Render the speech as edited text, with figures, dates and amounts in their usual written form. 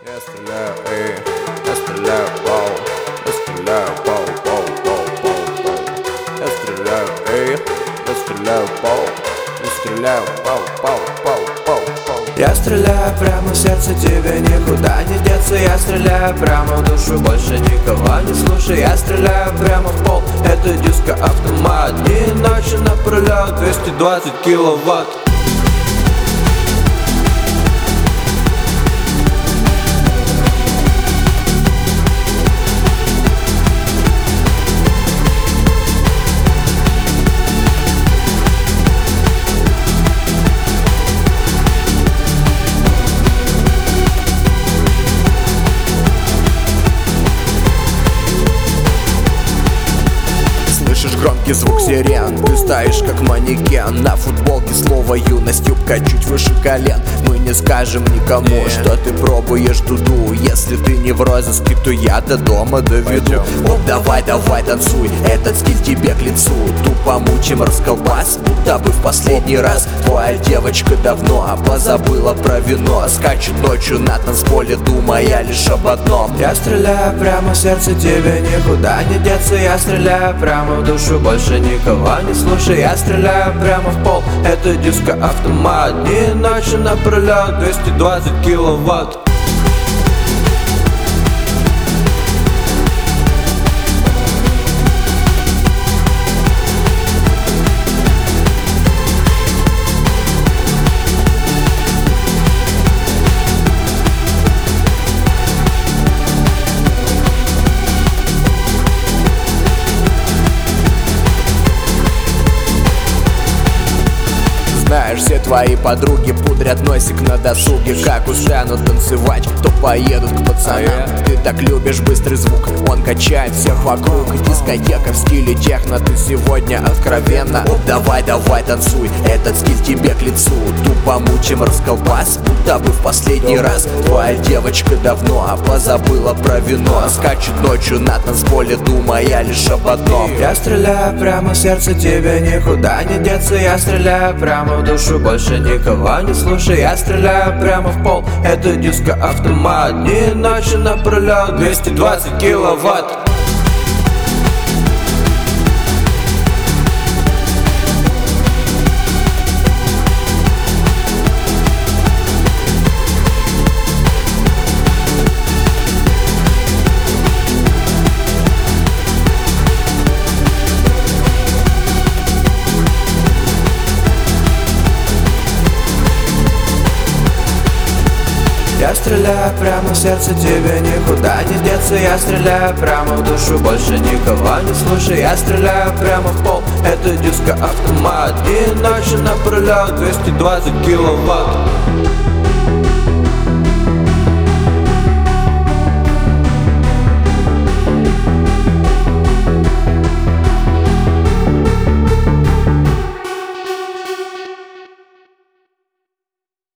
Я стреляю, эй, я стреляю, вау, я стреляю, вау, вау, вау, вау, вау. Я стреляю, эй, я стреляю, вау, я стреляю, вау, вау, вау, вау, вау. Я стреляю прямо в сердце, тебе никуда не деться. Я стреляю прямо в душу, больше никого не слушай. Я стреляю прямо в пол, это диско-автомат. Дни и ночи напролёт, 220 киловатт. Слышишь громкий звук сирен, ты стоишь как манекен. На футболке слово юность, юбка чуть выше колен. Мы не скажем никому, что ты пробуешь дуду. Если ты не в розыске, то я до дома доведу. Оп, давай, давай, танцуй, этот стиль тебе к лицу. Тупо мучим расколбас, будто бы в последний раз. Твоя девочка давно позабыла про вино. Скачет ночью на танцполе, думая лишь об одном. Я стреляю прямо в сердце, тебе никуда не деться. Я стреляю прямо в душу, больше никого не слушай. Я стреляю прямо в пол, это диско-автомат. Дни и ночи напролёт, 220 киловатт. Знаешь, все твои подруги пудрят носик на досуге. Как устанут танцевать, то поедут к пацанам. Ты так любишь быстрый звук, он качает всех вокруг. Дискотека в стиле техно, ты сегодня откровенно. Оп, давай, давай, танцуй, этот стиль тебе к лицу. Тупо мучим расколбас, будто бы в последний раз. Твоя девочка давно позабыла про вино. Скачет ночью на танцполе, думая лишь об одном. Я стреляю прямо в сердце, тебе никуда не деться. Я стреляю прямо в душу, больше никого не слушай. Я стреляю прямо в пол, это диско-автомат. Дни и ночи напролёт, 220 киловатт. Я стреляю прямо в сердце, тебе никуда не деться. Я стреляю прямо в душу, больше никого не слушай. Я стреляю прямо в пол, это диско-автомат. Дни и ночи напролёт, 220 киловатт.